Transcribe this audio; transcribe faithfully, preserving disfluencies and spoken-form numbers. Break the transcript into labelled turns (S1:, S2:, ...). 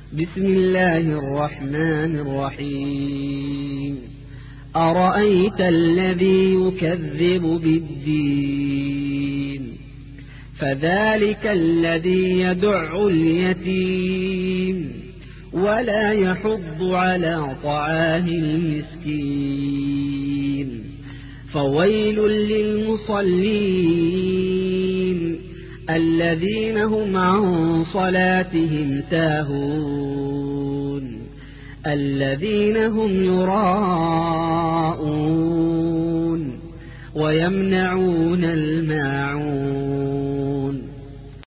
S1: بسم الله الرحمن الرحيم أرأيت الذي يكذب بالدين فذلك الذي يدع اليتيم ولا يحض على طعام المسكين فويل للمصلين الذين هم عن صلاتهم ساهون الذين هم يراءون ويمنعون الماعون